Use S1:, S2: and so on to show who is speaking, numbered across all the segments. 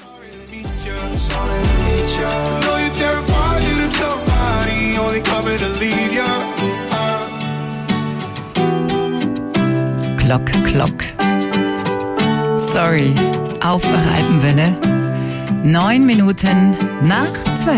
S1: Glock, Glock. Sorry, auf eure Alpenwelle. 9 Minuten nach 12.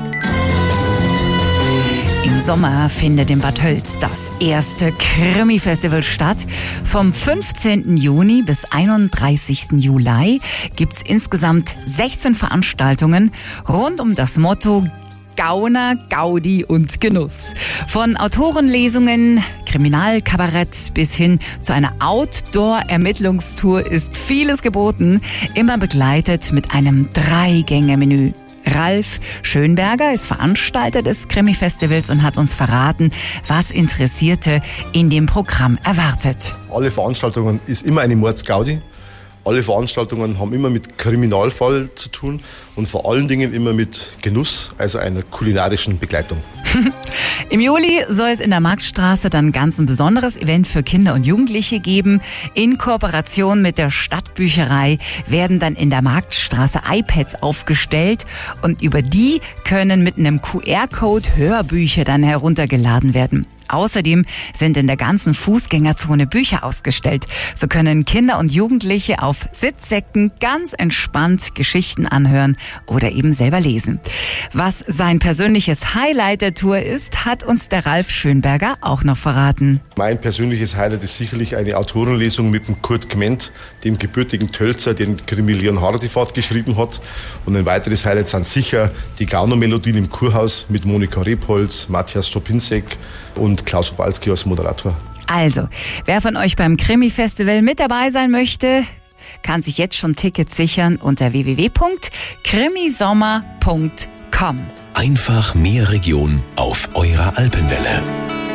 S1: Im Sommer findet in Bad Tölz das erste Krimi-Festival statt. Vom 15. Juni bis 31. Juli gibt's insgesamt 16 Veranstaltungen rund um das Motto Gauner, Gaudi und Genuss. Von Autorenlesungen, Kriminalkabarett bis hin zu einer Outdoor-Ermittlungstour ist vieles geboten, immer begleitet mit einem 3-Gänge-Menü. Ralf Schönberger ist Veranstalter des Krimi-Festivals und hat uns verraten, was Interessierte in dem Programm erwartet.
S2: Alle Veranstaltungen ist immer eine Mordsgaudi. Alle Veranstaltungen haben immer mit Kriminalfall zu tun und vor allen Dingen immer mit Genuss, also einer kulinarischen Begleitung.
S1: Im Juli soll es in der Marktstraße dann ganz ein besonderes Event für Kinder und Jugendliche geben. In Kooperation mit der Stadtbücherei werden dann in der Marktstraße iPads aufgestellt und über die können mit einem QR-Code Hörbücher dann heruntergeladen werden. Außerdem sind in der ganzen Fußgängerzone Bücher ausgestellt. So können Kinder und Jugendliche auf Sitzsäcken ganz entspannt Geschichten anhören oder eben selber lesen. Was sein persönliches Highlight der Tour ist, hat uns der Ralf Schönberger auch noch verraten.
S2: Mein persönliches Highlight ist sicherlich eine Autorenlesung mit dem Kurt Kment, dem gebürtigen Tölzer, der den Krimi Leonhardt die Fahrt geschrieben hat. Und ein weiteres Highlight sind sicher die Gaunermelodien im Kurhaus mit Monika Rebholz, Matthias Stopinzek und Klaus Obalski als Moderator.
S1: Also, wer von euch beim Krimi-Festival mit dabei sein möchte, kann sich jetzt schon Tickets sichern unter www.krimisommer.com.
S3: Einfach mehr Region auf eurer Alpenwelle.